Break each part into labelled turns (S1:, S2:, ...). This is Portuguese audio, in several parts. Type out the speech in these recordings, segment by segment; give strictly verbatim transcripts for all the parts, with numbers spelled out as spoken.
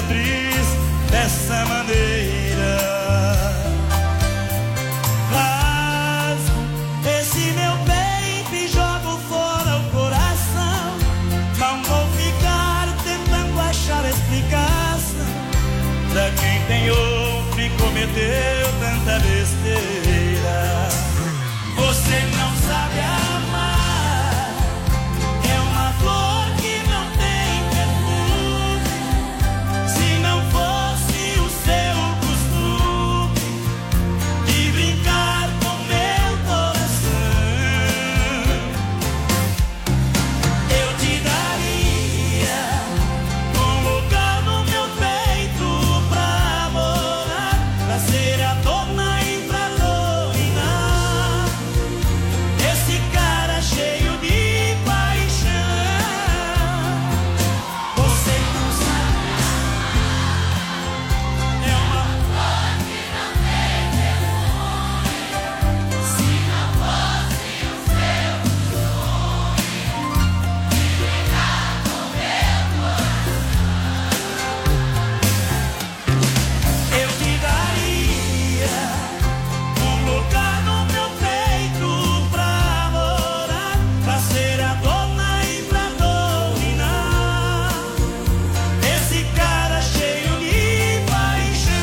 S1: cicatriz dessa maneira. Rasgo esse meu peito e jogo fora o coração. Não vou ficar tentando achar explicação pra quem tem outro e cometeu tanta besteira. Você não sabe amar, é uma flor que não tem perfume. Se não fosse o seu costume de brincar com meu coração, eu te daria um lugar no meu peito pra morar, pra ser a dona e pra dominar esse cara cheio de paixão. Você não sabe, é uma flor que não tem perfume. Se não fosse o seu costume de brincar com meu coração, eu te daria um lugar no meu peito pra morar, pra ser a dona e pra dominar esse cara cheio de paixão.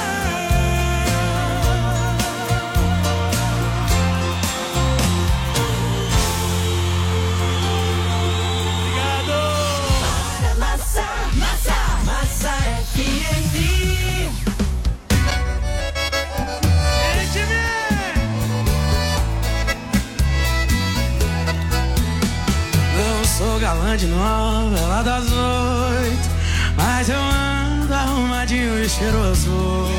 S1: Obrigado. Massa, massa, massa F M.
S2: Eu sou galã de novela das oito, mas eu ando arrumadinho e cheiroso.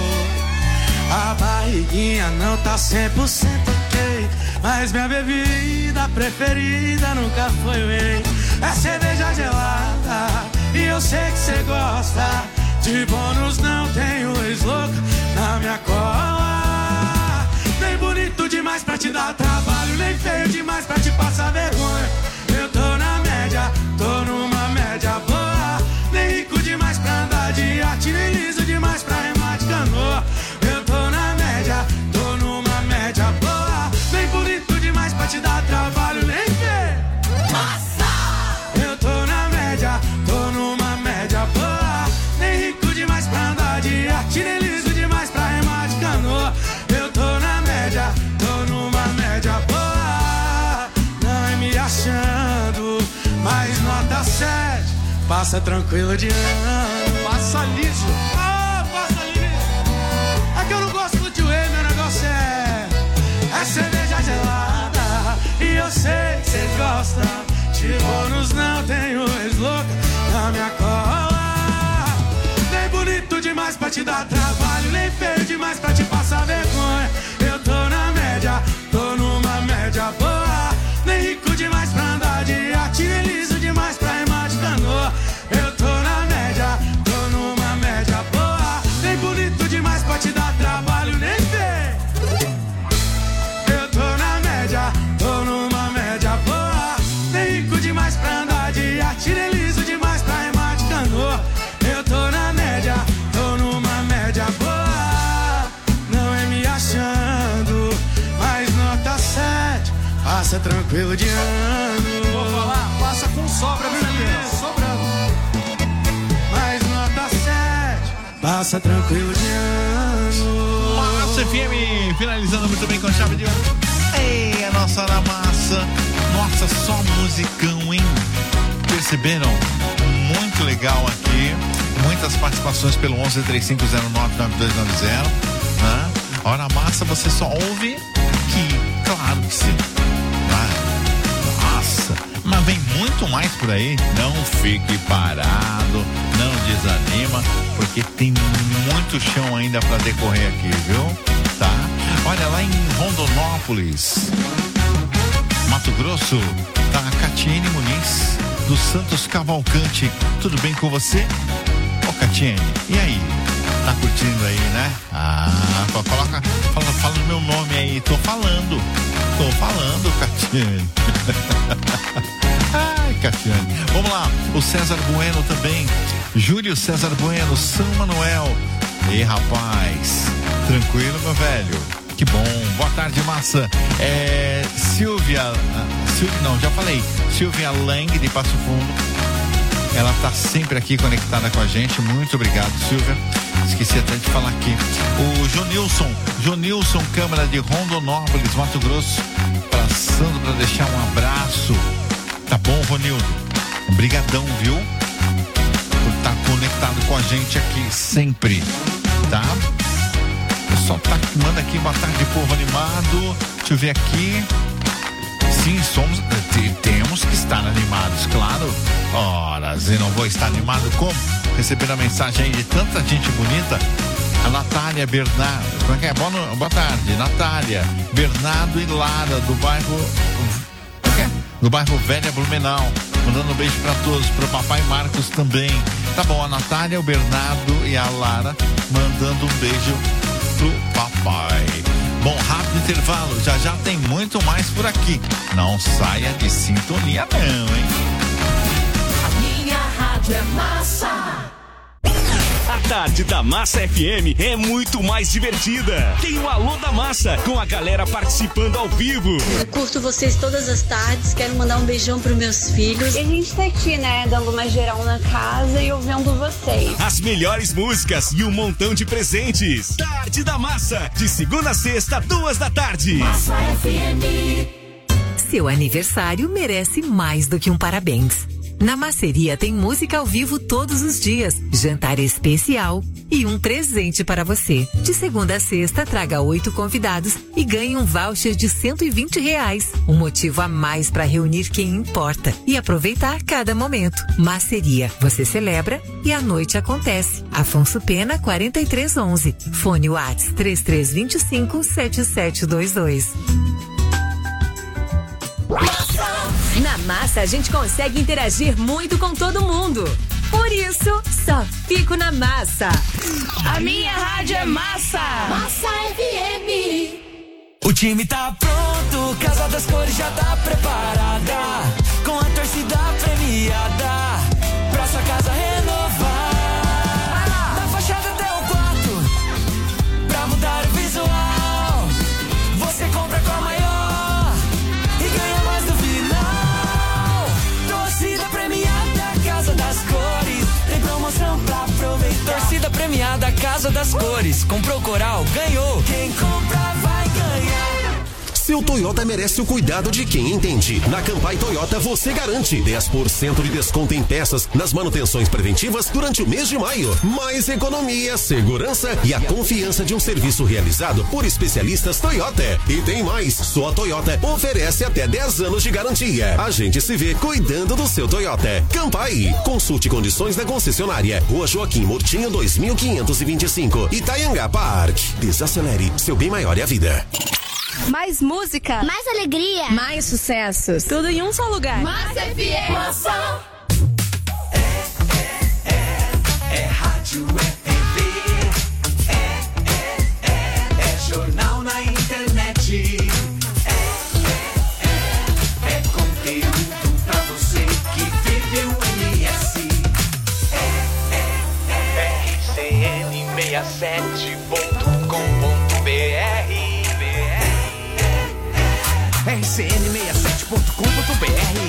S2: A barriguinha não tá cem por cento ok, mas minha bebida preferida nunca foi whey. É cerveja gelada e eu sei que cê gosta. De bônus não tenho ex-louco na minha cola. Nem bonito demais pra te dar trabalho, nem feio demais pra te passar vergonha. Eu tô na média, tô numa média boa. Nem rico demais pra andar de iate, nem liso demais pra remar de canoa. Eu tô na média, tô numa média boa. Nem bonito demais pra te dar trabalho, nem feio. Massa! Eu tô na média, tô numa média boa. Nem rico demais pra andar de iate, nem liso demais pra remar de canoa. Eu tô na média, tô numa média boa. Não é me achando, mas nota sete. Passa tranquilo de ano. Passa liso. Ah, passa liso. É que eu não gosto de whey, meu negócio é É cerveja gelada e eu sei que cês gostam. De bônus não tenho ex-louca na minha cola. Nem bonito demais pra te dar trabalho, nem feio demais pra te passar vergonha. Eu tô na média, tô numa média boa. Nem rico demais pra andar de iate, nem liso demais pra remar de canoa. Eu tô na média, tô numa média boa. Nem bonito demais pra te dar trabalho, nem feio. Eu tô na média, tô numa média boa. Nem rico demais pra andar de iate, nem liso demais pra remar de canoa. Eu tô na média, tô numa média boa. Não é me achando, mas nota sete. Passa tranquilo de ano. Vou falar, passa com sobra, viu, Juliano? Sobrando. Mas nota sete. Passa tranquilo de ano.
S3: Massa F M, finalizando muito bem com a chave de ouro. Ei, a nossa hora massa. Nossa, só musicão, hein? Perceberam? Muito legal aqui. Muitas participações pelo onze três cinco zero nove nove dois nove zero, né? Hora massa, você só ouve aqui. Claro que sim. Ah, nossa, mas vem muito mais por aí. Não fique parado, não desanima, porque tem muito chão ainda para decorrer aqui, viu? Tá? Olha, lá em Rondonópolis, Mato Grosso, tá a Catiene Muniz, do Santos Cavalcante. Tudo bem com você? Ô, Catiene, e aí? Tá curtindo aí, né? Ah, coloca, fala, fala o meu nome aí. Tô falando, tô falando, Catiene. Ai, Cassiane. Vamos lá, o César Bueno também. Júlio César Bueno, São Manuel. Ei, rapaz, tranquilo, meu velho? Que bom. Boa tarde, massa. É, Silvia, Silvia, não, já falei. Silvia Lang, de Passo Fundo. Ela tá sempre aqui conectada com a gente. Muito obrigado, Silvia. Esqueci até de falar aqui. O Jonilson, Jonilson Câmara de Rondonópolis, Mato Grosso, passando para deixar um abraço. Tá bom, Ronildo? Obrigadão, viu? Por estar conectado com a gente aqui sempre, tá? O pessoal tá, manda aqui, boa tarde, povo animado. Deixa eu ver aqui. Sim, somos, temos que estar animados, claro. Ora, e não vou estar animado como? Receber a mensagem aí de tanta gente bonita. A Natália Bernardo, como é que é? Boa, boa tarde, Natália Bernardo e Lara, do bairro, do bairro Velha Blumenau. Mandando um beijo pra todos, pro papai Marcos também. Tá bom, a Natália, o Bernardo e a Lara mandando um beijo pro papai. Bom, rápido intervalo, já já tem muito mais por aqui. Não saia de sintonia não, hein?
S1: A minha rádio é massa.
S4: A tarde da Massa F M é muito mais divertida. Tem o Alô da Massa, com a galera participando ao vivo.
S5: Eu curto vocês todas as tardes, quero mandar um beijão pros meus filhos. E a gente tá aqui, né, dando uma geral na casa e ouvindo vocês.
S4: As melhores músicas e um montão de presentes. Tarde da Massa, de segunda a sexta, duas da tarde.
S1: Massa F M.
S6: Seu aniversário merece mais do que um parabéns. Na Masseria tem música ao vivo todos os dias, jantar especial e um presente para você. De segunda a sexta, traga oito convidados e ganhe um voucher de cento e vinte reais. Um motivo a mais para reunir quem importa e aproveitar cada momento. Masseria, você celebra e a noite acontece. Afonso Pena, quarenta e três onze. Fone WhatsApp três três dois cinco, sete sete dois dois.
S7: Na Massa a gente consegue interagir muito com todo mundo. Por isso, só fico na Massa.
S1: A minha rádio é massa. Massa F M.
S8: O time tá pronto, Casa das Cores já tá preparada, com a torcida premiada, pra sua casa renovar. Da fachada até o quarto, pra mudar o visual, você compra com a maior e ganha mais no final. Torcida premiada, Casa das Cores, tem promoção pra aproveitar. Torcida premiada, Casa das Cores, comprou Coral, ganhou. Quem compra vai ganhar.
S9: Seu Toyota merece o cuidado de quem entende. Na Campai Toyota você garante dez por cento de desconto em peças nas manutenções preventivas durante o mês de maio. Mais economia, segurança e a confiança de um serviço realizado por especialistas Toyota. E tem mais, só a Toyota oferece até dez anos de garantia. A gente se vê cuidando do seu Toyota. Campai, consulte condições da concessionária. Rua Joaquim Murtinho dois mil quinhentos e vinte e cinco, Itaianga Park. Desacelere, seu bem maior é a vida.
S7: Mais música,
S10: mais alegria,
S7: mais sucessos. Tudo em um só lugar.
S1: Massa F M. Massa.
S8: É, é, é, é rádio F M. É, é, é, é jornal na internet. É, é, é, é conteúdo pra você que vive o M S. É, é, é, R C N sessenta e sete ponto com ponto B R. R C N sessenta e sete ponto com ponto B R.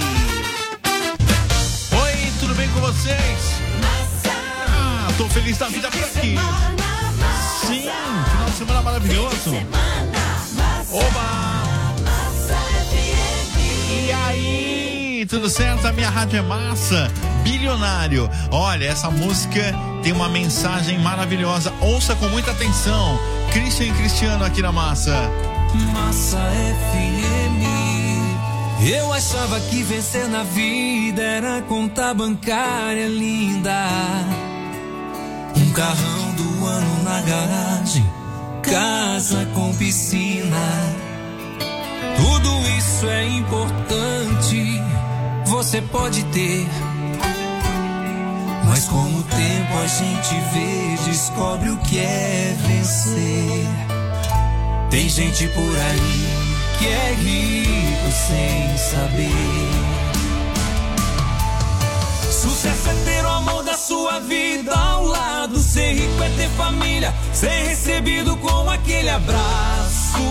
S3: Oi, tudo bem com vocês? Ah, tô feliz da vida por aqui. Sim, final de semana maravilhoso. Oba! E aí, tudo certo? A minha rádio é massa. Bilionário. Olha, essa música tem uma mensagem maravilhosa. Ouça com muita atenção. Christian e Cristiano aqui na Massa.
S8: Massa F M. Eu achava que vencer na vida era conta bancária linda, um carrão do ano na garagem, casa com piscina. Tudo isso é importante, você pode ter, mas com o tempo a gente vê, descobre o que é vencer. Tem gente por aí que é rico sem saber. Sucesso é ter o amor da sua vida ao lado. Ser rico é ter família, ser recebido com aquele abraço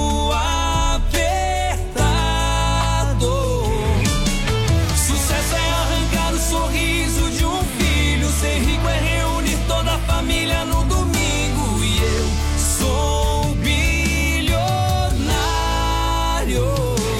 S8: apertado. Sucesso é arrancar o sorriso de um filho. Ser rico é reunir toda a família no domingo. E eu sou bilionário.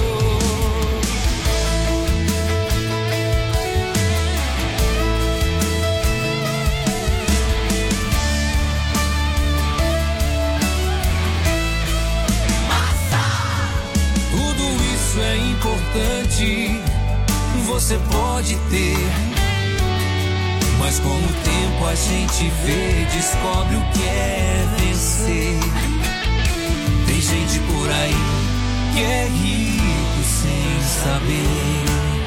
S8: Você pode ter, mas com o tempo a gente vê, descobre o que é vencer. Tem gente por aí que é rico sem saber.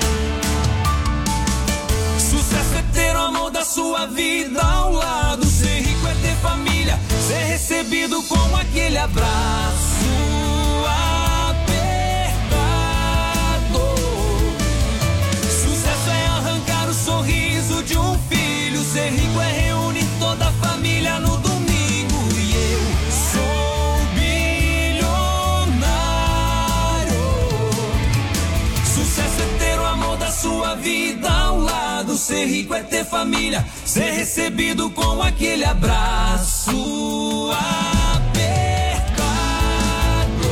S8: Sucesso é ter o amor da sua vida ao lado. Ser rico é ter família, ser recebido com aquele abraço. Sorriso de um filho, ser rico é reunir toda a família no domingo. E eu sou bilionário. Sucesso é ter o amor da sua vida ao lado. Ser rico é ter família, ser recebido com aquele abraço apertado.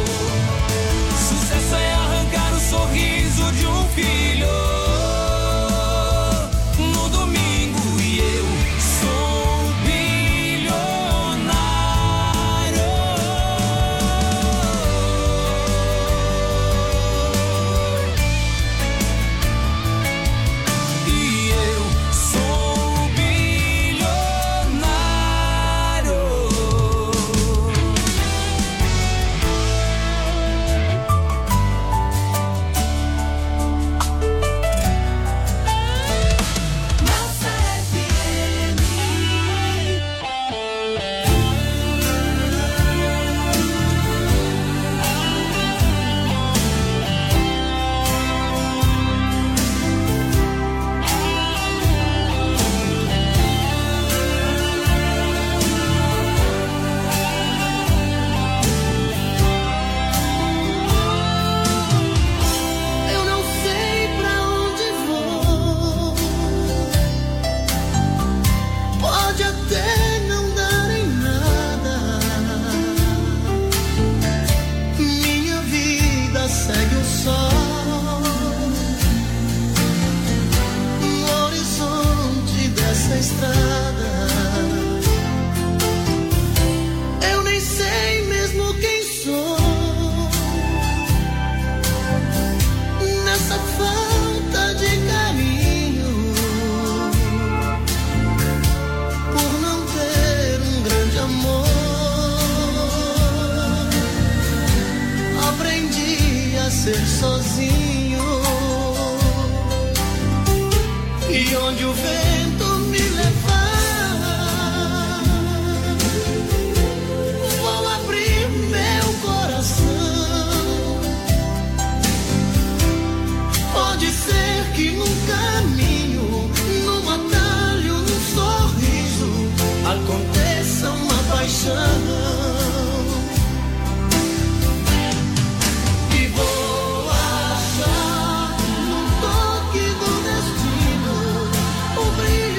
S8: Sucesso é arrancar o sorriso de um filho.
S10: Brilho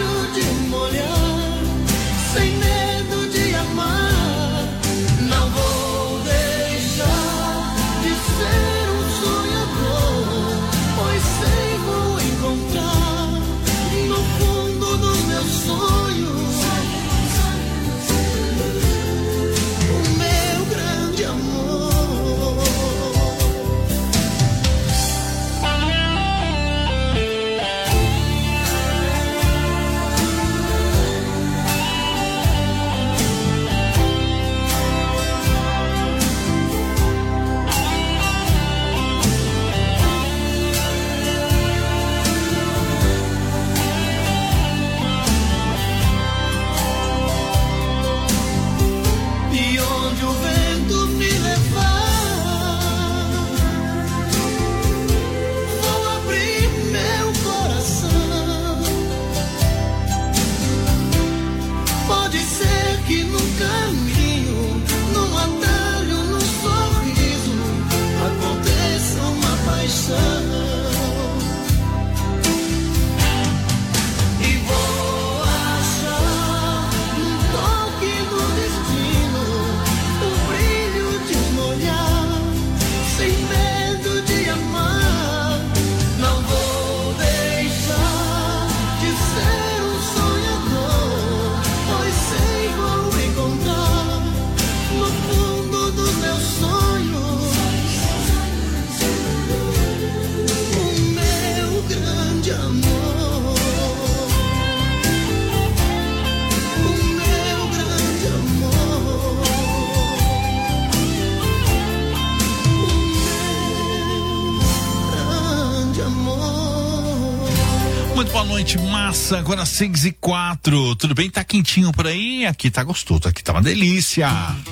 S3: noite, massa, agora seis e quatro. Tudo bem? Tá quentinho por aí? Aqui tá gostoso, aqui tá uma delícia.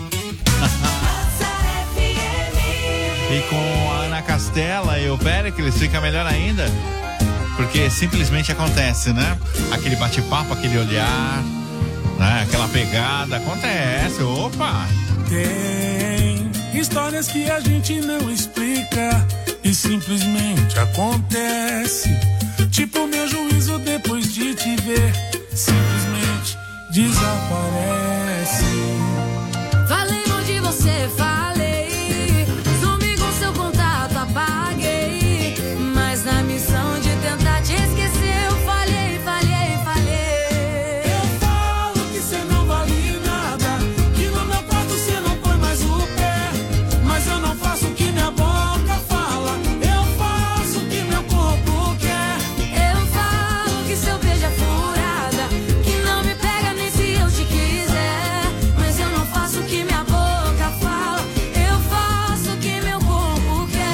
S3: E com a Ana Castela e o Péricles fica melhor ainda, porque simplesmente acontece, né? Aquele bate-papo, aquele olhar, né? Aquela pegada, acontece, opa!
S10: Tem histórias que a gente não explica e simplesmente acontece. Tipo meu juízo depois de te ver, simplesmente desaparece.
S11: Falei onde você falei, sumi com seu contato, apaguei. Mas na missão de tentar te esquecer, eu falhei, falhei, falhei.
S10: Eu falo que cê não vale nada, que no meu quarto cê não põe mais o pé. Mas eu não faço o que minha boca fala, eu faço o que meu corpo quer.
S11: Eu falo que seu beijo é furada, que não me pega nem se eu te quiser. Mas eu não faço o que minha boca fala, eu faço o que meu corpo quer.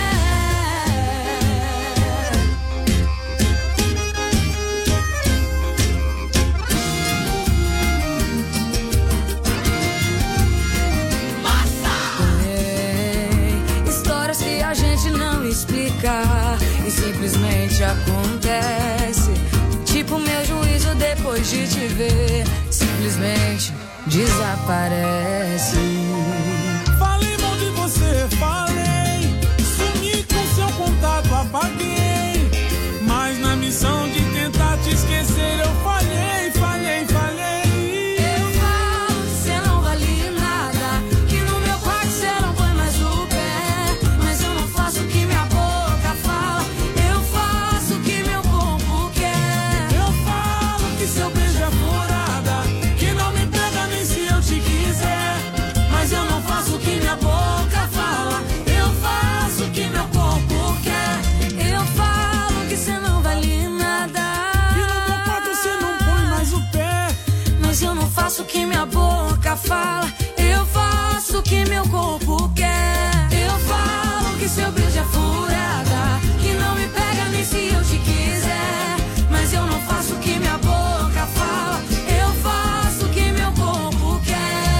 S11: Tem histórias que a gente não explica e simplesmente acontece. Tipo meu juízo depois de te ver, simplesmente desaparece.
S10: Falei mal de você, falei, sumi com seu contato, apaguei. Mas na missão de tentar te esquecer, eu falhei, falhei, falhei.
S11: Eu falo que cê não vale nada, que no meu quarto cê não põe mais o pé. Mas eu não faço o que minha boca fala, eu faço o que meu corpo quer.
S10: Eu falo que seu beijo é furada, que não me pega nem se eu te quiser. Mas eu não faço o que minha boca fala, eu faço o que meu corpo quer.
S11: Eu falo que cê não vale nada,
S10: E no meu quarto cê não põe mais o pé.
S11: mas eu não faço o que minha boca fala, eu faço o que meu corpo quer. Eu falo que seu beijo é furada, que não me pega nem se eu te quiser. Mas eu não faço o que minha boca fala, eu faço o que meu corpo quer.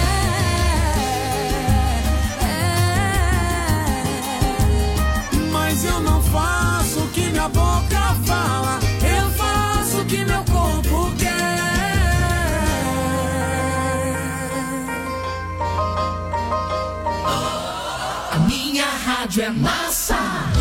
S10: Mas eu não faço o que minha boca fala, eu faço o que meu corpo quer.
S8: A minha rádio é massa.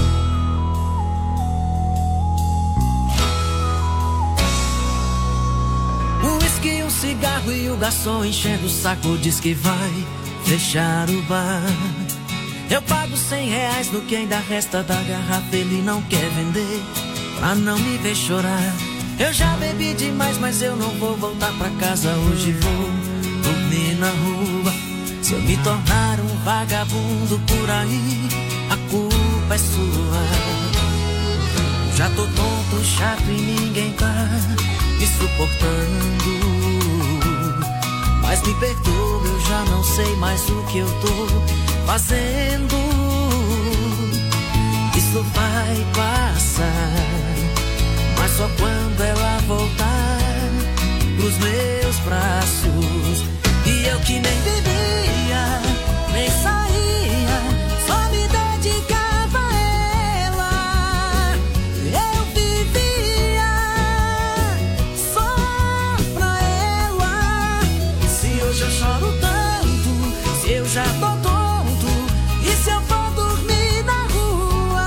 S2: Um whisky, um cigarro e o garçom enchendo o saco diz que vai fechar o bar. Eu pago cem reais no que ainda resta da garrafa, ele não quer vender pra não me ver chorar. Eu já bebi demais, mas eu não vou voltar pra casa hoje, vou dormir na rua. Se eu me tornar um vagabundo por aí, a culpa é sua. Já tô tonto, chato e ninguém tá me suportando. Mas me perdoa, eu já não sei mais o que eu tô fazendo. Isso vai passar, mas só quando ela voltar pros meus braços. E eu que nem bebia, nem saía, só me dedicava a ela. Eu vivia só pra ela. Se hoje eu choro tanto, se eu já tô tonto, e se eu for dormir na rua,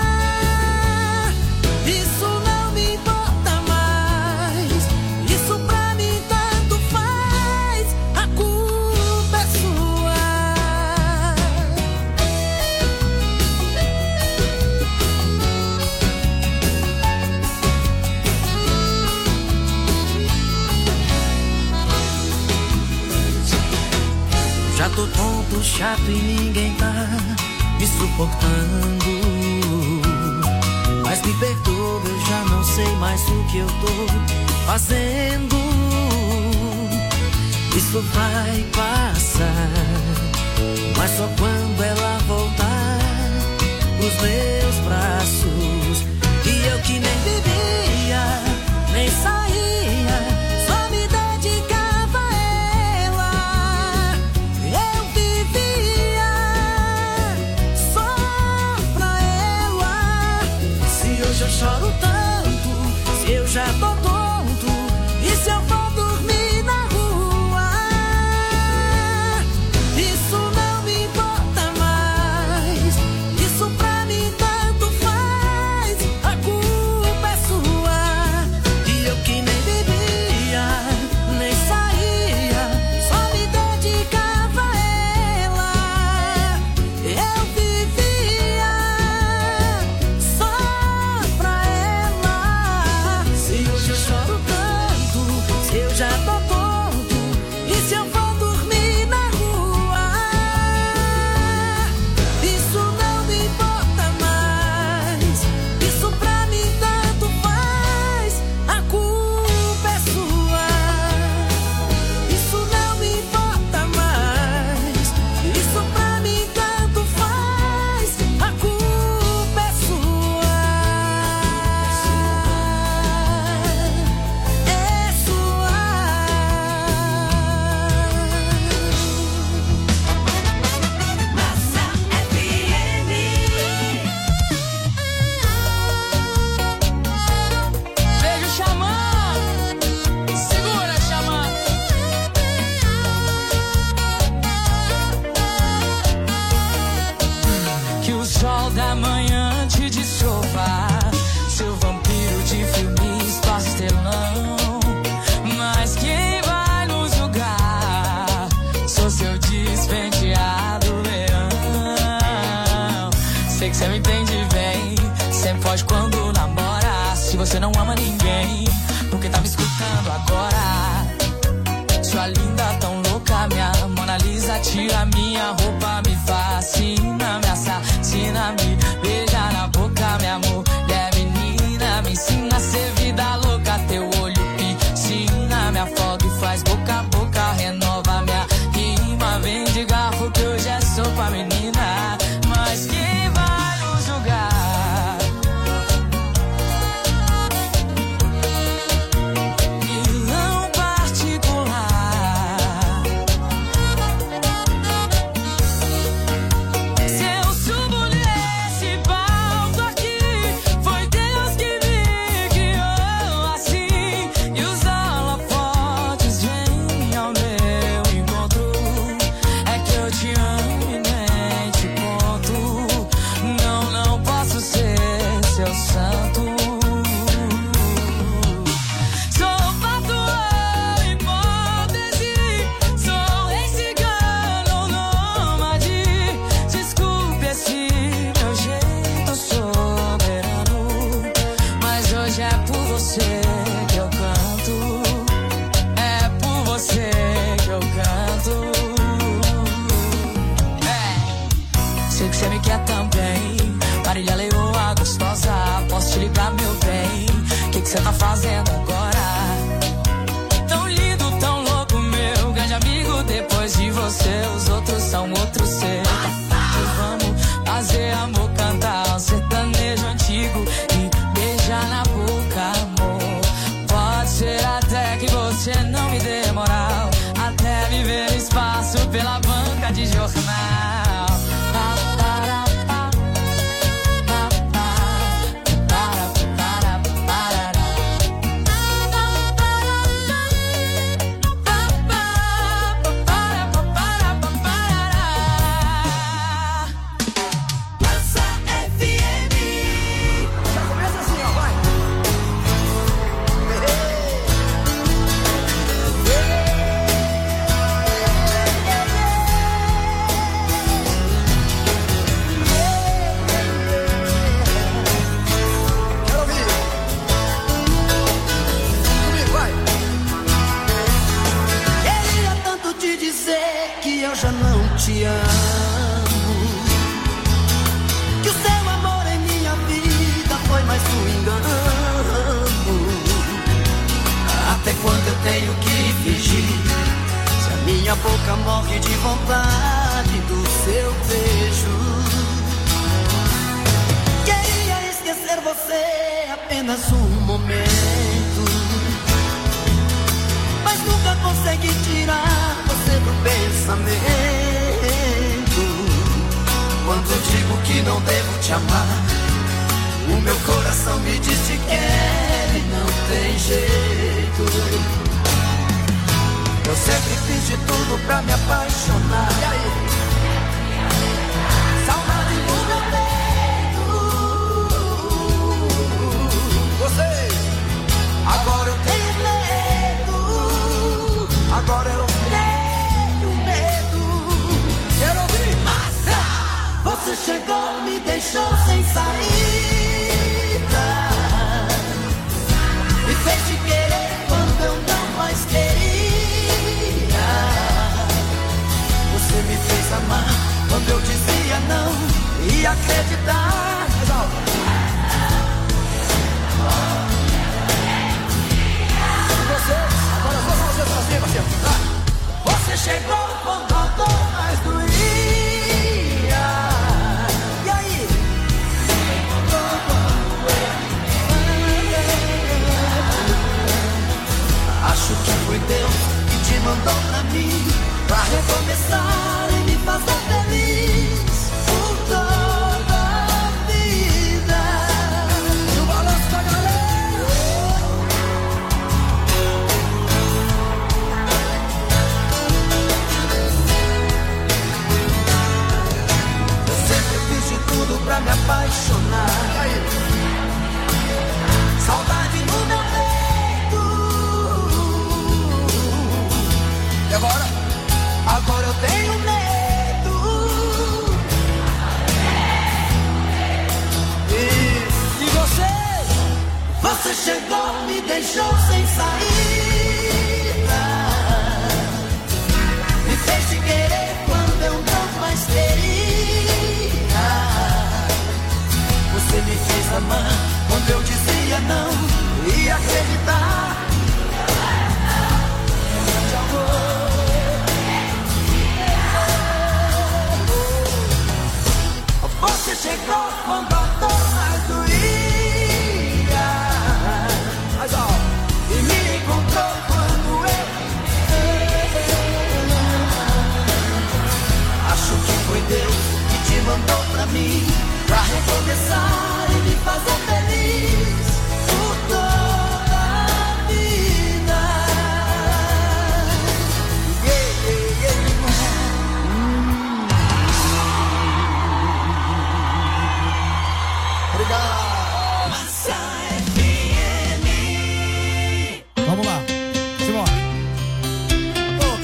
S2: isso não me importa mais. Isso pra mim tanto faz, a culpa é sua. Já tô tonto, chato e ninguém tá me suportando. Mas me perdoa, eu já não sei mais o que eu tô fazendo. Isso vai passar, mas só quando ela voltar pros meus braços. E eu que nem bebia,
S11: agora. Sua linda tão louca, minha Mona Lisa, tira minha roupa, me fascina, me assassina, me beija na boca, minha mulher menina, me ensina a ser vida louca, teu olho piscina, me afoga e faz boca a boca, renova minha rima, vem de garfo que hoje é sopa, menina, mas quem vai nos julgar? Marília Leoa gostosa, posso te ligar, meu bem? O que cê tá fazendo agora? Tão lindo, tão louco, meu grande amigo. Depois de você, os outros são outros seus. Vamos fazer amor, cantar um sertanejo antigo e beijar na boca, amor. Pode ser até que você não me dê moral, até me ver no espaço pela banca de jornal.
S12: Te amo, que o seu amor em minha vida foi mais um engano. Até quando eu tenho que fingir, se a minha boca morre de vontade do seu beijo? Queria esquecer você apenas um momento, mas nunca consegui tirar você do pensamento. Quando digo que não devo te amar, o meu coração me diz que quer e não tem jeito. Eu sempre fiz de tudo pra me apaixonar. E aí? Saudade no meu peito. Vocês, agora eu tenho medo. Agora eu tenho medo. Quero ouvir. Massa! Você chegou, me deixou sem saída, me fez te querer quando eu não mais queria. Você me fez amar quando eu dizia não e acreditar. Você, agora eu vou fazer sozinho, parceiro. Você chegou quando a dor mais doía. E aí? Acho que foi Deus que te mandou pra mim, pra recomeçar e me fazer feliz por toda a vida. E o balanço da galera. Eu sempre fiz de tudo pra me apaixonar. E aí? Saudade no meu peito. E agora? Agora eu tenho medo.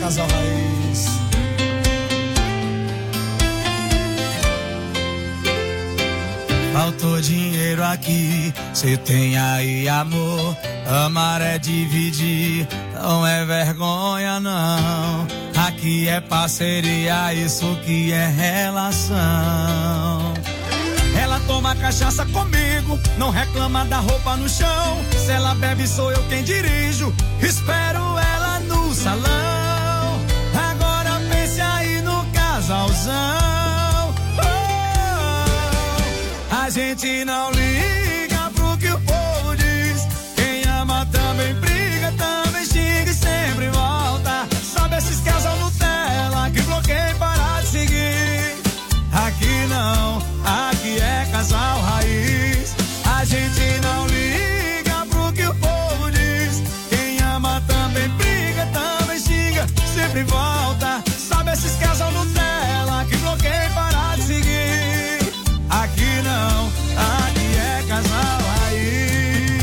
S2: casal raiz. Faltou dinheiro aqui, cê tem aí amor. Amar é dividir, não é vergonha não. Aqui é parceria, isso que é relação. Ela toma cachaça comigo, não reclama da roupa no chão. Se ela bebe sou eu quem dirijo, espero ela no salão. Agora pense aí no casalzão. Oh, a gente não liga pro que o povo diz. Quem ama também briga, também xinga e sempre volta. Sabe esses casal Nutella que bloqueia e para de seguir? Aqui não, aqui é casal raiz. A gente não liga pro que o povo diz. Quem ama também briga, também xinga, sempre volta. Sabe esses casal Nutella que bloqueia e para de seguir? Aqui não, aqui é casal raiz.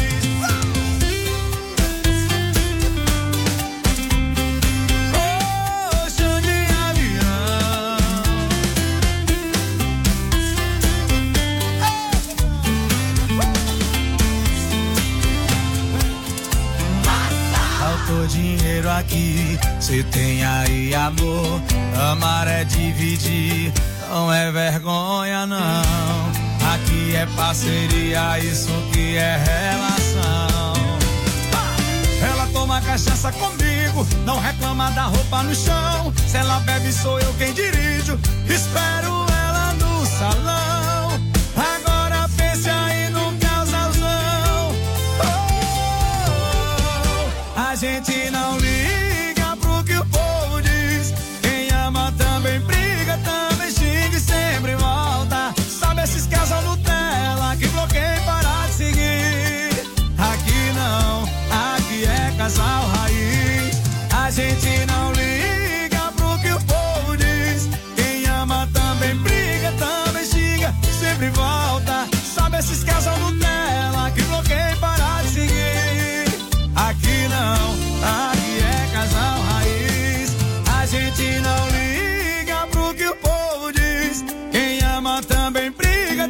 S2: Dinheiro aqui, cê tem aí amor. Amar é dividir, não é vergonha não. Aqui é parceria, isso que é relação. Ela toma cachaça comigo, não reclama da roupa no chão. Se ela bebe sou eu quem dirijo, espero ela no salão. Agora pense aí no casalzão. Oh, a gente não liga pro que o povo diz. Quem ama também briga, também xinga e sempre volta. Sabe esses casal Nutella que bloqueia e para de seguir? Aqui não, aqui é casal raiz. A gente não liga pro que o povo diz. Quem ama também briga, também xinga, sempre volta. Sabe esses casal Nutella que bloqueia e para de seguir? Aqui não, aqui é casal raiz. A gente não liga pro que o povo diz. Quem ama também briga,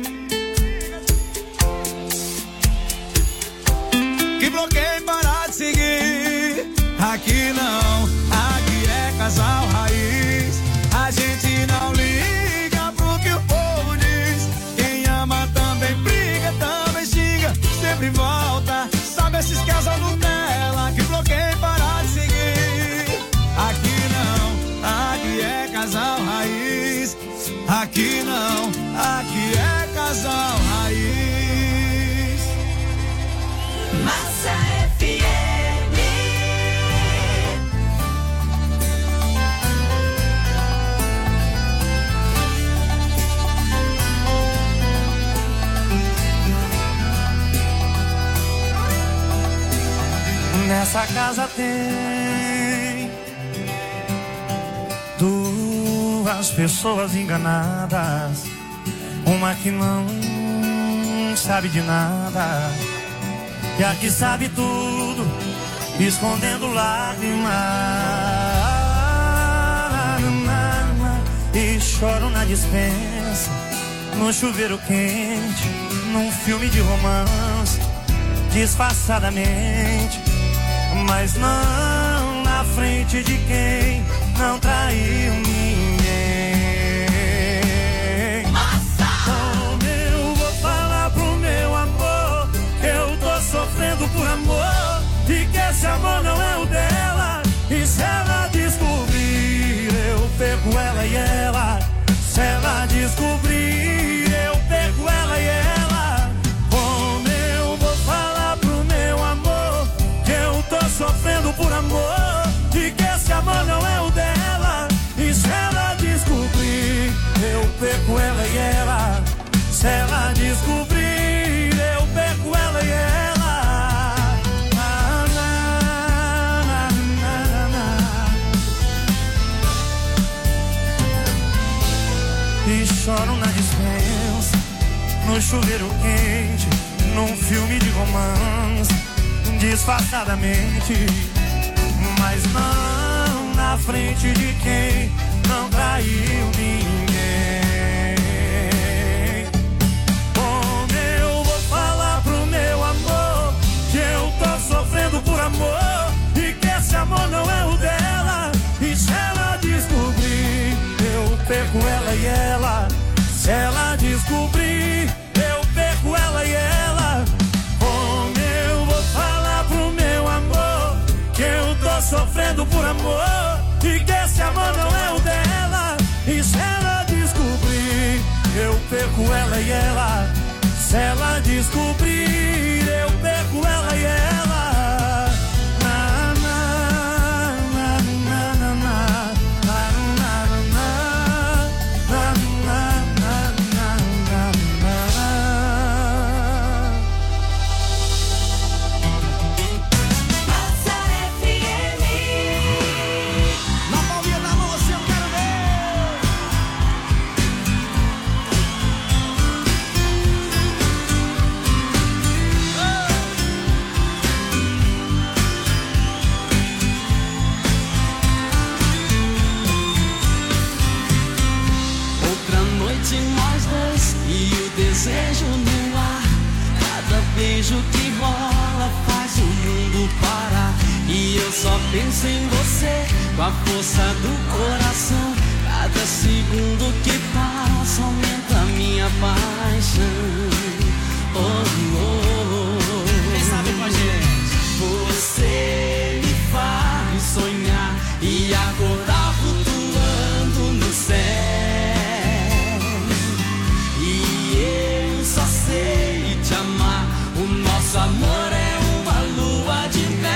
S2: que bloqueia e para de seguir. Aqui não, aqui é casal raiz. A gente não liga pro que o povo diz. Quem ama também briga, também xinga, sempre volta. Sabe esses casal Nutella que bloqueia e para de seguir? Aqui não, aqui é casal raiz. Aqui não, aqui é casal raiz.
S8: Massa F M.
S2: Nessa casa tem duas pessoas enganadas. Uma que não sabe de nada e a que sabe tudo, escondendo lágrimas. E choro na dispensa, no chuveiro quente, num filme de romance, disfarçadamente, mas não na frente de quem não traiu ninguém. Massa! Como eu vou falar pro meu amor que eu tô sofrendo por amor e que esse amor não é o dela? E se ela descobrir, eu pego ela e ela. Se ela descobrir, eu pego ela e ela. Como eu vou falar pro meu amor que eu tô sofrendo por amor e que esse amor não é o dela? E se ela descobrir, eu pego ela e ela. Se ela descobrir, eu pego ela e ela. Ah, na, na, na, na. E choro na dispensa, no chuveiro quente, num filme de romance, disfarçadamente, mas não na
S10: frente de quem não traiu ninguém. Como eu vou falar pro meu amor que eu tô sofrendo por amor e que esse amor não é o dela? E se ela descobrir, eu perco ela e ela. Se ela descobrir, eu perco ela e ela. Como eu vou falar pro meu amor que eu tô sofrendo por amor e que esse amor não é o dela? E se ela descobrir, eu perco ela e ela. Se ela descobrir, eu perco ela e ela. Na, na, na, na, na, na, na, na, na, na, na, na, na.
S8: Massa F M. Na palminha da mão, assim eu quero ver.
S2: Outra noite nós dois e o desejo no ar. Cada beijo que rola faz o mundo parar. E eu só penso em você com a força do coração. Cada segundo que passa aumenta a minha paixão. Oh, oh, oh. Quem sabe com a gente? Você me faz sonhar e acordar flutuando no céu. E eu só sei te amar. O nosso amor é uma lua de mel.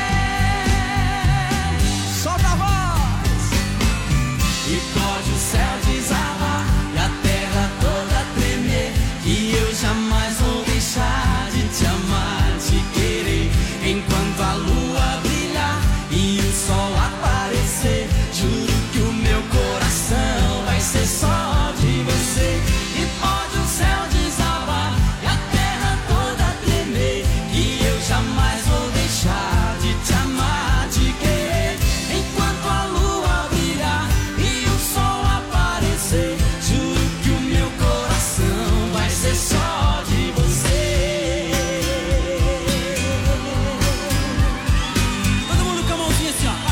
S2: Solta a voz! E pode o céu desabar e a terra toda tremer. E eu jamais vou deixar de te amar, te querer. Enquanto a lua brilhar e o sol aparecer, juro que o meu coração vai ser só de você. E pode o céu desabar e a terra toda tremer, que eu jamais vou deixar de te amar, te querer. Enquanto a lua brilhar e o sol aparecer, juro que o meu coração vai ser só de você.
S8: Todo mundo com a mãozinha assim, ó.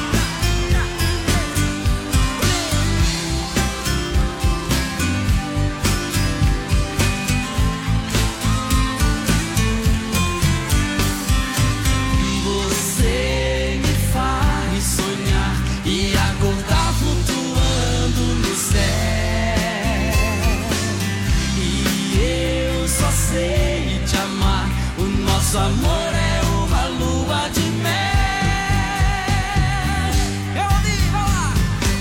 S2: Você me faz sonhar e acordar flutuando no céu. E eu só sei te amar. O nosso amor é uma lua de mel.
S8: Eu ouvi, vai lá.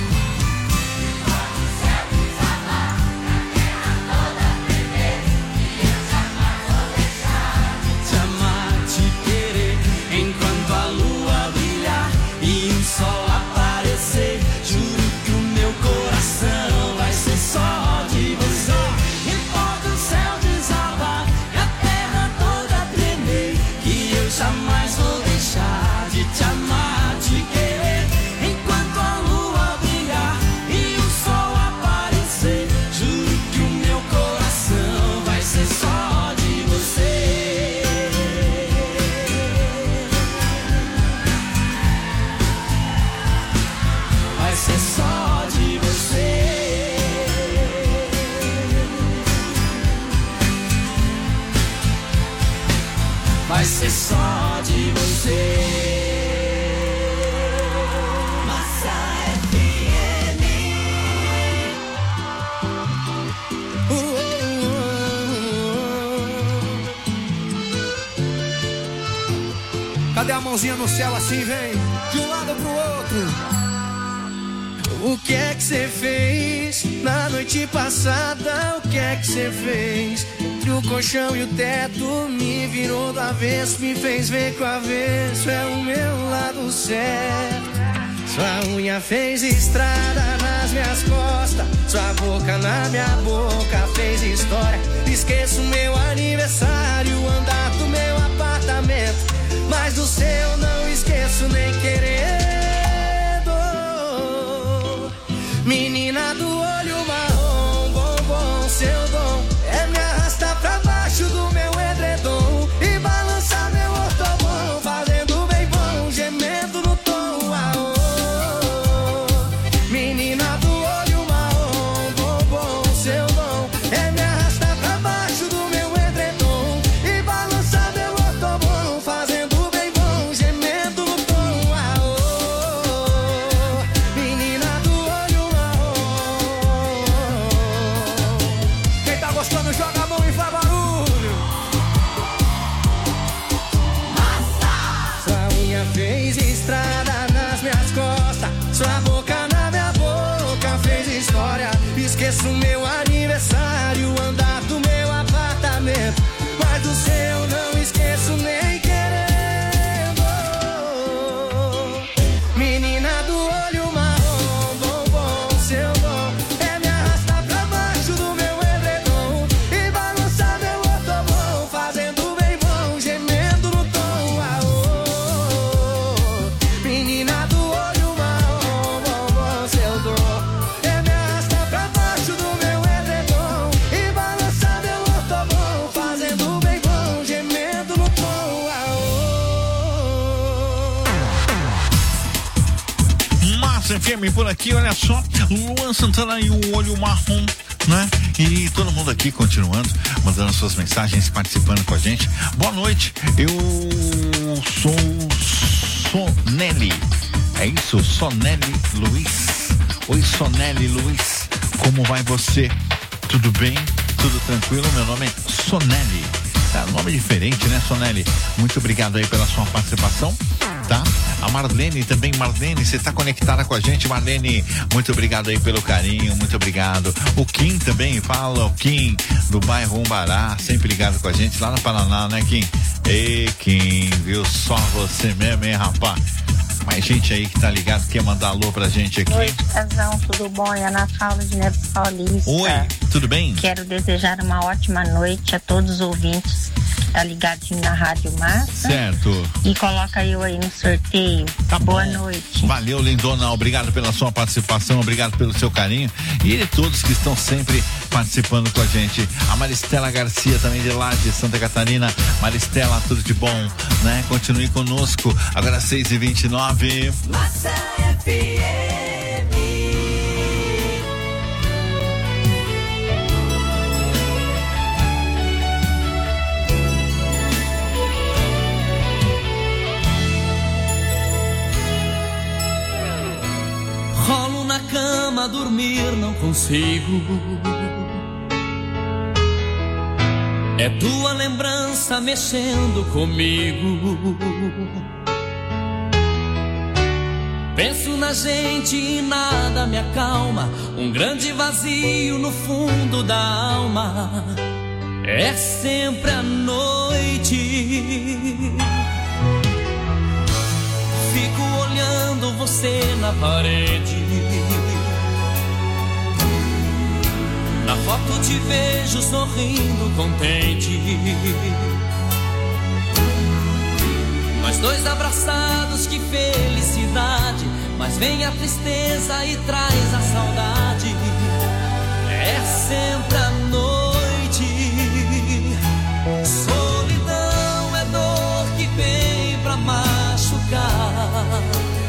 S2: Te amar, te querer. Enquanto a lua brilhar e o sol aparecer, juro que o meu coração vai ser só de você. E pode o céu desabar e a terra toda tremer, que eu jamais vou deixar de te amar, te querer. Enquanto a lua brilhar e o sol aparecer, juro que o meu coração vai ser só de você. Vai ser só de você. Vai ser só de você.
S8: Massa F M.
S10: Cadê a mãozinha no céu assim, vem? De um lado pro outro.
S2: O que é que você fez na noite passada? O que é que você fez? Entre o colchão e o teto, me virou do avesso, me fez ver que o avesso é o meu lado certo. Sua unha fez estrada nas minhas costas, sua boca na minha boca fez história. Esqueço meu aniversário, o andar do meu apartamento, mas do seu não esqueço nem querendo.
S13: esqueço meu aniversário, andar do meu apartamento, mas do seu não esqueço nem querendo. Menina do olho marrom, bombom, seu dom é me arrastar pra baixo do meu edredom e balançar meu otobom, fazendo bem bom, gemendo no tom. Ah, oh, oh. Menina do olho marrom, bombom, seu dom é me arrastar pra baixo do meu edredom e balançar meu otobom, fazendo bem bom, gemendo no tom. Ah, oh.
S3: Massa F M por aqui, olha só, Luan Santana e o Olho Marrom, né? E todo mundo aqui continuando, mandando suas mensagens, participando com a gente. Boa noite, eu sou Sonelli, é isso, Sonelli Luiz. Oi, Sonelli Luiz, como vai você? Tudo bem? Tudo tranquilo? Meu nome é Sonelli. Tá, nome diferente, né, Sonelli? Muito obrigado aí pela sua participação, tá? A Marlene também, Marlene, você tá conectada com a gente, Marlene, muito obrigado aí pelo carinho, muito obrigado. O Kim também, fala, o Kim, do bairro Umbará, sempre ligado com a gente, lá no Paraná, né, Kim? Ei, Kim, viu? Só você mesmo, hein, rapaz? Mais gente aí que tá ligado, quer mandar alô pra gente aqui.
S14: Oi, casão, tudo bom? É a Ana Paula de Neves Paulista.
S3: Oi, tudo bem?
S14: Quero desejar uma ótima noite a todos os ouvintes que tá ligadinho na Rádio Massa.
S3: Certo.
S14: E coloca eu aí no sorteio.
S3: Tá
S14: Boa
S3: bom.
S14: noite.
S3: Valeu, lindona, obrigado pela sua participação, obrigado pelo seu carinho e de todos que estão sempre participando com a gente. A Maristela Garcia também de lá de Santa Catarina. Maristela, tudo de bom, né? Continue conosco, agora seis e vinte e nove.
S8: Massa F M.
S2: Rolo na cama, dormir não consigo. É tua lembrança mexendo comigo. Penso na gente e nada me acalma. Um grande vazio no fundo da alma. É sempre a noite. Fico olhando você na parede. Na foto te vejo sorrindo contente. Nós dois abraçados, que felicidade. Mas vem a tristeza e traz a saudade. É sempre a noite. Solidão é dor que vem pra machucar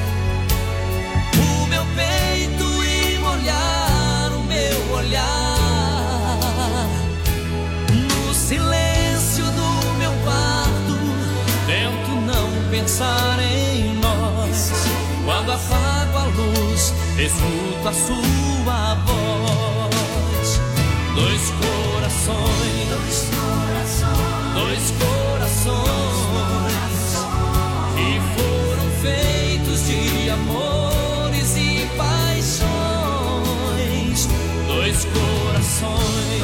S2: o meu peito e molhar o meu olhar. No silêncio do meu quarto tento não pensar em nós. Quando apago a luz, escuto a sua voz. Dois corações, dois corações, dois corações que foram feitos de amores e paixões. Dois corações,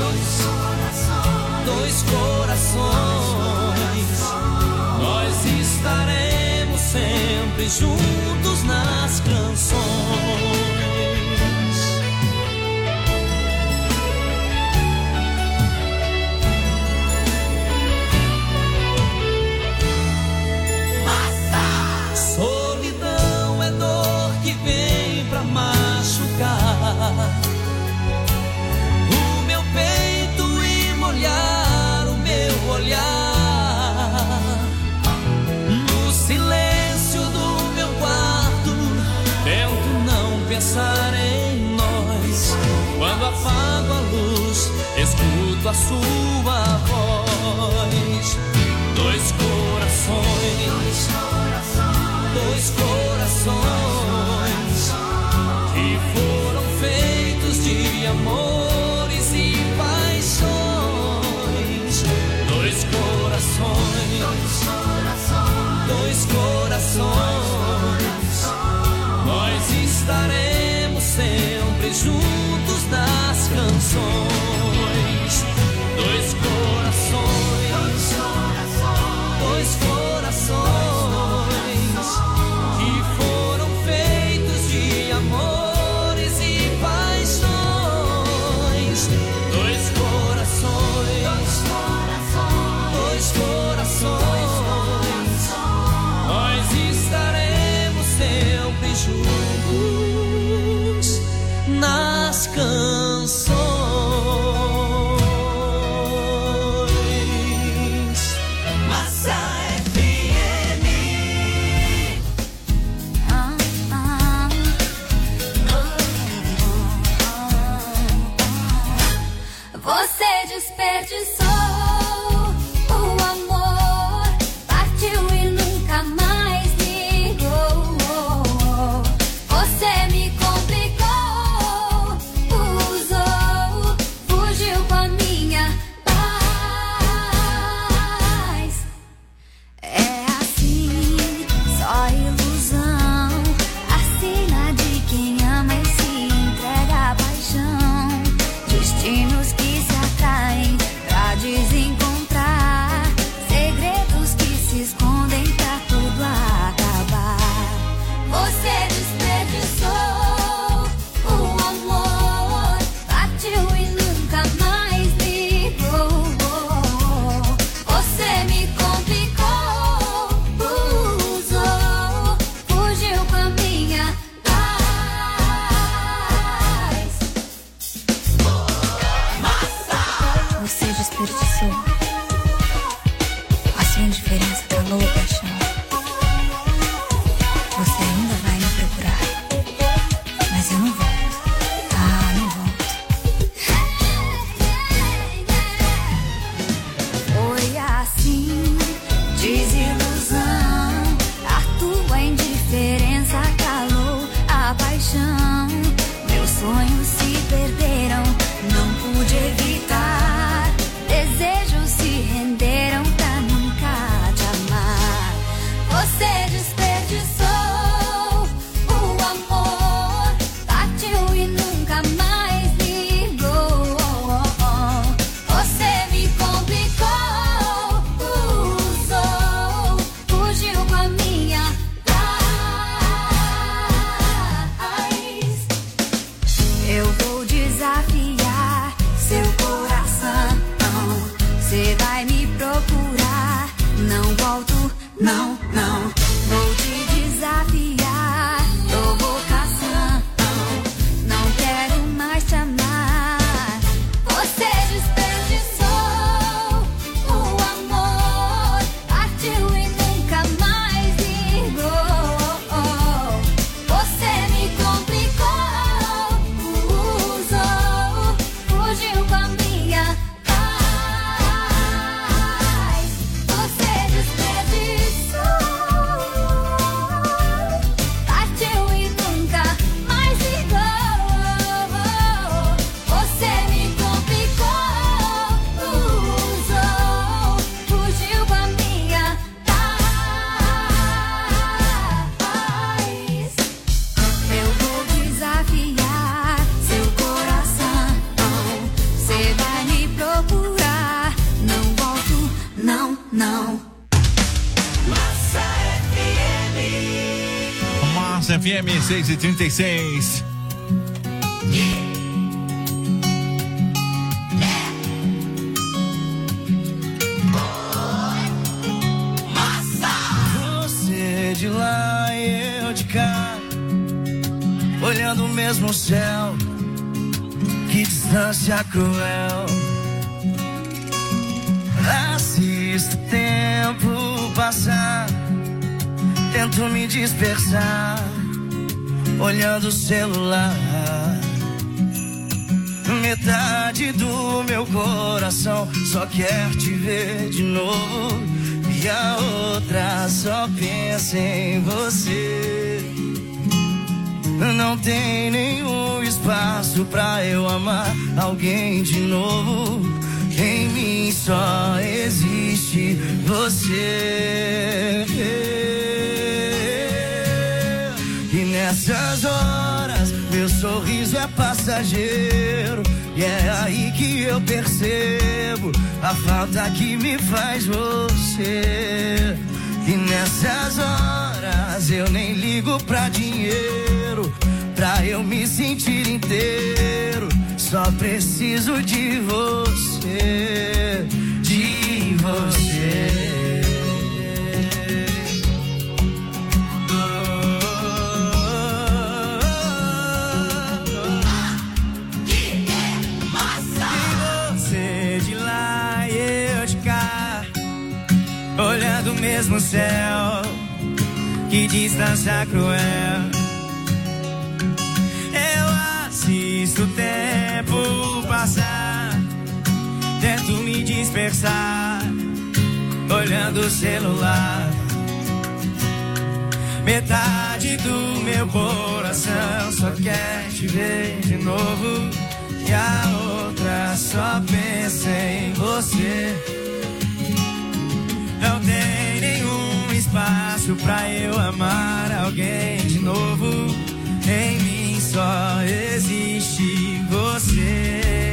S2: dois corações, nós estaremos sempre juntos nas canções. Solidão é dor que vem pra machucar o meu peito e molhar o meu olhar. No silêncio do meu quarto tento não pensar em nós. Quando apago a luz, escuto a sua voz. Dois corações, dois corações que foram feitos de amores e paixões. Dois corações, dois corações, nós estaremos sempre juntos nas canções.
S13: corações, dois corações, dois corações que foram feitos de amores e paixões. Dois corações, dois corações, nós estaremos sempre juntos nas canções.
S8: Massa F M.
S11: Você desperdiçou o amor, partiu e nunca mais ligou. Você me complicou, usou, fugiu com a minha paz. É assim, só ilusão, a sina de quem ama e se entrega à paixão. Destinos que se atraem pra desencontrar, segredos que se escondem pra tudo acabar. Você desperdiçou o amor, partiu e nunca mais ligou. Você me complicou, usou, fugiu com a minha paz. Você desperdiçou a sua indiferença, calou a paixão. Você ainda vai me procurar, mas eu não volto. Ah, não volto. Foi assim, desilusão, a tua indiferença calou a paixão. Meus sonhos se perderam, não pude evitar. Desejos se renderam pra nunca te amar. Você desperdiçou o amor, partiu e nunca mais ligou. Você me complicou, usou, fugiu com a minha paz. Eu vou desafiar seu coração. Você vai me procurar, não volto, não, não. Vou te desafiar, provocação. Não quero mais te amar. Você desperdiçou o amor, partiu e nunca mais ligou. Você me complicou, usou, fugiu com a minha paz. Você desperdiçou, partiu e nunca mais ligou. Você me complicou, usou, fugiu com a minha paz. Eu vou desafiar seu coração. Você vai me procurar, não volto, não, não.
S8: Massa F M.
S3: Massa F M seis e trinta e seis.
S13: Você de lá e eu de cá, olhando o mesmo céu. Que distância cruel. Assisto o tempo passar, tento me dispersar, olhando o celular. Metade do meu coração só quer te ver de novo, e a outra só pensa em você. Não tem nenhum espaço pra eu amar alguém de novo. Em mim só existe você. E nessas horas meu sorriso é passageiro, e é aí que eu percebo a falta que me faz você. E nessas horas eu nem ligo pra dinheiro, pra eu me sentir inteiro. Só preciso de você, de você. Olhando o mesmo céu, que distância cruel. Eu assisto o tempo passar, tento me dispersar, olhando o celular. Metade do meu coração só quer te ver de novo, e a outra só pensa em você. Não tem nenhum espaço pra eu amar alguém de novo. Em mim só existe você.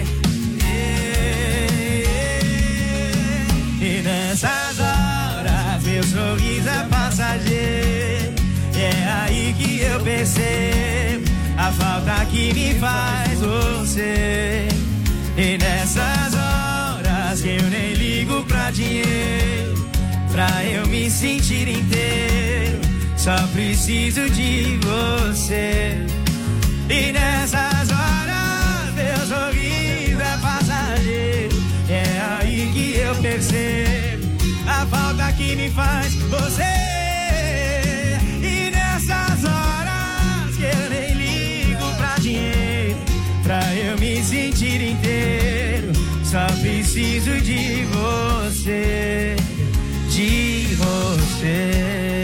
S13: E nessas horas meu sorriso é passageiro, e é aí que eu percebo a falta que me faz você. E nessas horas que eu nem ligo pra dinheiro, pra eu me sentir inteiro, só preciso de você. E nessas horas meu sorriso é passageiro, é aí que eu percebo a falta que me faz você. E nessas horas que eu nem ligo pra dinheiro, pra eu me sentir inteiro, só preciso de você. De você.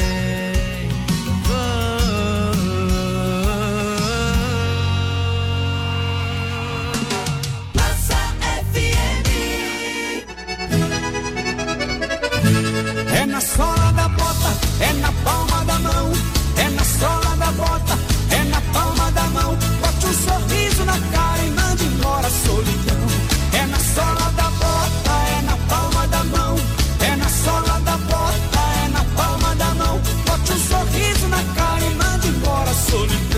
S13: Oh,
S8: Massa F M.
S13: É na sola da bota, é na palma da mão. É na sola da bota, é na palma da mão. Bote um sorriso na cara e mande embora a solidão. É na sola da bota, é na palma da mão. É na sola da bota, é na palma da mão. Bote um sorriso na cara e mande embora a solidão.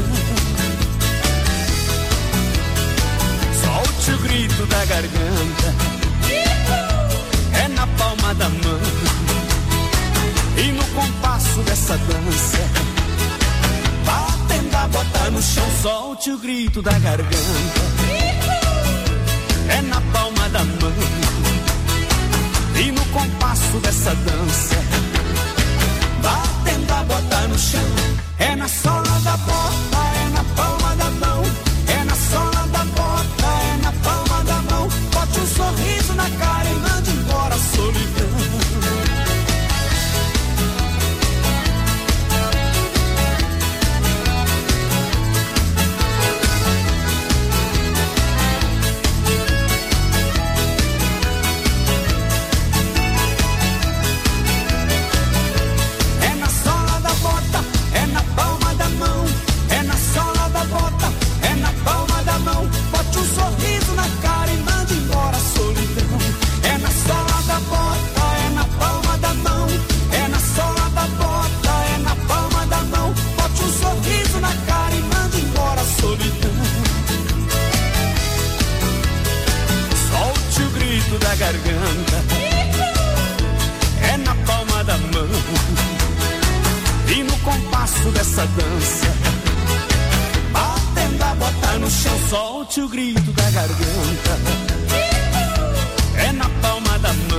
S13: Solte o grito da garganta, é na palma da mão. E no compasso dessa dança, batendo a bota no chão, solte o grito da garganta, é na palma da mão. E no compasso dessa dança, batendo a bota no chão, é na sola da bota, é na palma da mão. É na sola da bota, é na palma da mão. Bote um sorriso na cara e mande embora a solidão. Garganta, é na palma da mão. E no compasso dessa dança, batendo a bota no chão, solte o grito da garganta, é na palma da mão.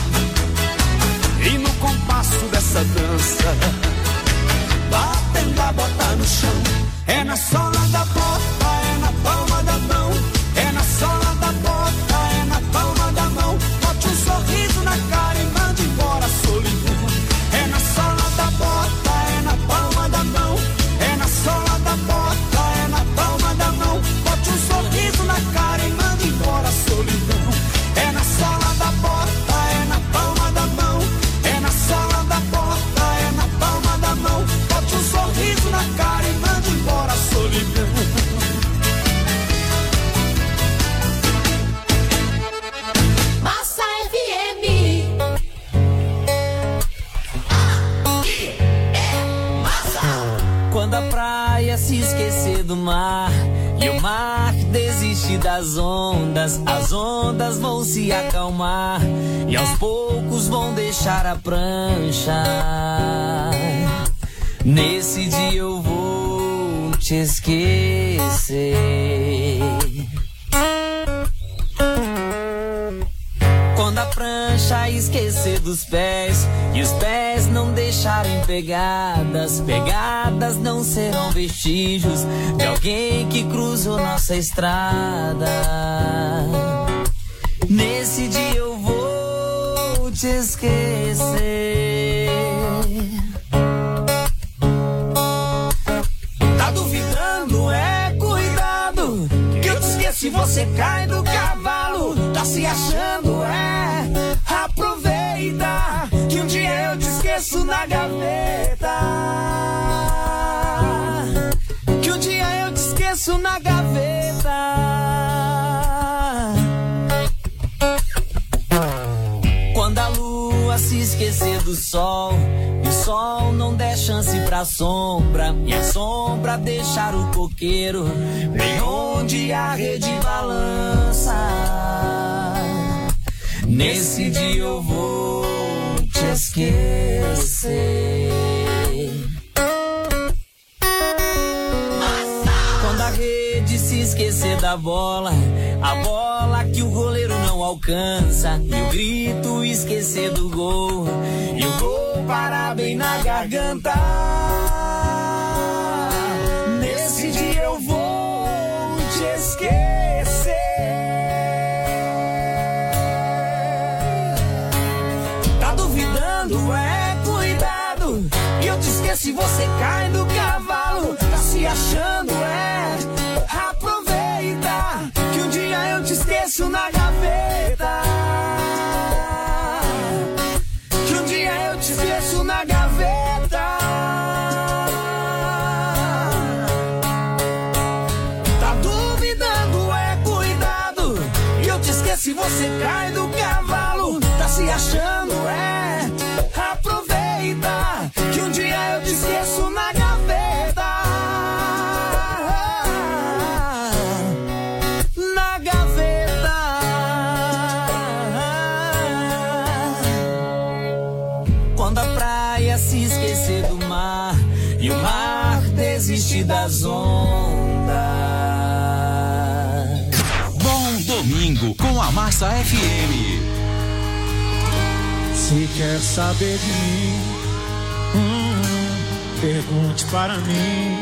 S13: E no compasso dessa dança, batendo a bota no chão, é na sola da bota, é na palma da mão. É na sola da bota, é na palma da mão. Bote um sorriso na cara e mande embora a solidão. É na sola da bota, é na palma da mão. É na sola da bota, é na palma da mão. Bote um sorriso na cara e mande embora a solidão. É na sola da bota, é na palma da mão. É na sola da bota, é na palma da mão. Bote um sorriso na cara.
S15: praia se esquecer do mar e o mar desistir das ondas, as ondas vão se acalmar e aos poucos vão deixar a prancha. Nesse dia eu vou te esquecer. Quando a prancha esquecer dos pés e os pés não deixarem pegadas, pegadas não serão vestígios de alguém que cruzou nossa estrada. Nesse dia eu vou te esquecer. Tá duvidando? É cuidado, que eu te esqueço e você cai do cavalo. Tá se achando? É, aproveita, que um dia eu te esqueço na gaveta. Que um dia eu te esqueço na gaveta. Quando a lua se esquecer do sol e o sol não der chance pra sombra e a sombra deixar o coqueiro bem onde a rede balança. Nesse dia eu vou te esquecer. Quando a rede se esquecer da bola, a bola que o goleiro não alcança, e o grito esquecer do gol, e o gol parar bem na garganta. Nesse dia eu vou te esquecer. Tá duvidando? É cuidado, que eu te esqueço e você cai do cavalo. Tá se achando? É, aproveita, que um dia eu te esqueço na gaveta. Que um dia eu te esqueço na gaveta. Tá duvidando? É cuidado, que eu te esqueço e você cai do cavalo. Tá se achando? É, aproveita, que um dia eu te esqueço na gaveta. Na gaveta. Quando a praia se esquecer do mar e o mar desistir das ondas.
S4: Bom domingo com a Massa F M.
S10: Se quer saber de mim, hum, pergunte para mim.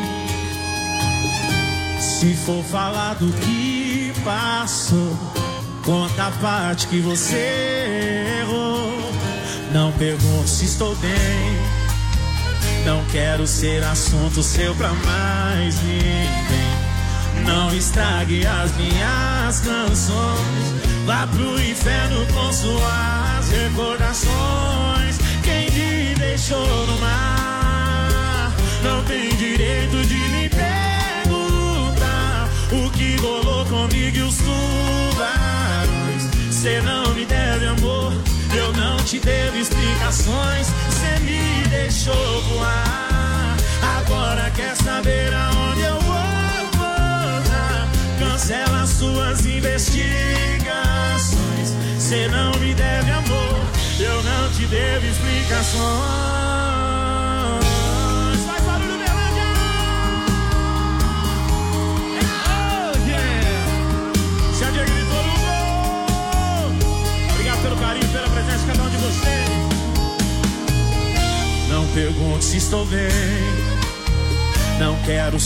S10: Se for falar do que passou, conta a parte que você errou. Não pergunte se estou bem, não quero ser assunto seu pra mais ninguém. Não estrague as minhas canções, vá pro inferno com suas recordações. Quem te deixou no mar não tem direito de me perguntar o que rolou comigo e os tubarões. Cê não me deve amor, eu não te devo explicações. Cê me deixou voar, agora quer saber aonde eu vou. Cancela suas investigações. Cê não me deve amor, eu não te devo explicações. Faz barulho, Berlândia! Oh, yeah! Se a Diego gritou no gol. Obrigado pelo carinho, pela presença de cada um de vocês. Não pergunte se estou bem, não quero